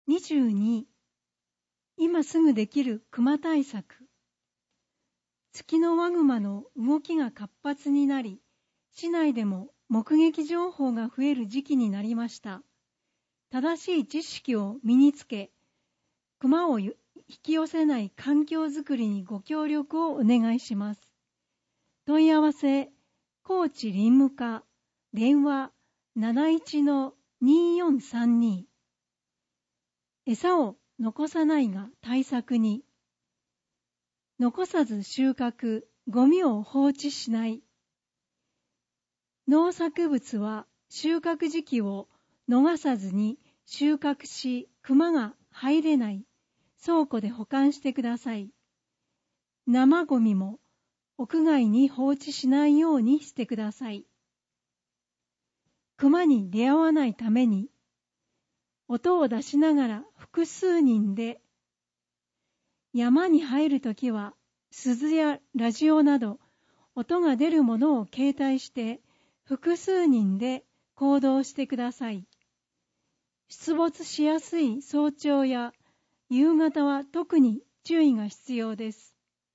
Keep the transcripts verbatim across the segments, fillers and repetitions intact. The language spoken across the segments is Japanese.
にじゅうに、今すぐできる熊対策。ツキノワグマの動きが活発になり、市内でも目撃情報が増える時期になりました。正しい知識を身につけ、熊を引き寄せない環境づくりにご協力をお願いします。問い合わせ、高知林務課、電話 なないちのにーよんさんに。餌を残さないが対策に。残さず収穫、ゴミを放置しない。農作物は収穫時期を逃さずに収穫し、熊が入れない倉庫で保管してください。生ゴミも屋外に放置しないようにしてください。熊に出会わないために、音を出しながら複数人で、山に入るときは鈴やラジオなど音が出るものを携帯して複数人で行動してください。出没しやすい早朝や夕方は特に注意が必要です。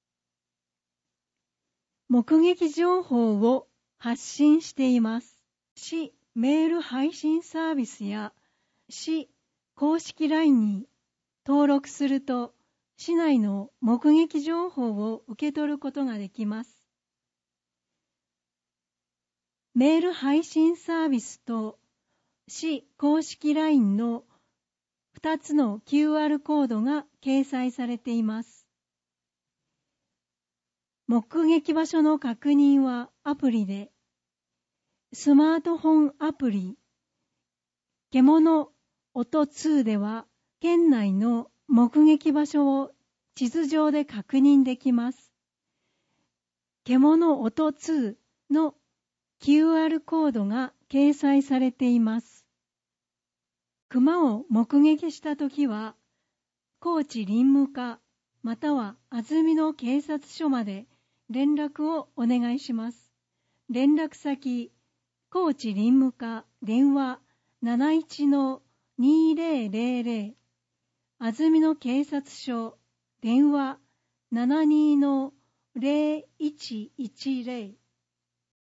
目撃情報を発信しています。市メール配信サービスや市公式 ライン に登録すると市内の目撃情報を受け取ることができます。メール配信サービスと市公式 ライン のふたつの キューアール コードが掲載されています。目撃場所の確認はアプリで、スマートフォンアプリ、獣音ツーでは県内の目撃場所を地図上で確認できます。獣音ツーの キューアール コードが掲載されています。熊を目撃したときは、高知林務課または安曇野警察署まで連絡をお願いします。連絡先、高知林務課電話 なないちのにーぜろぜろぜろ、安曇野警察署電話 ななにのぜろいちいちぜろ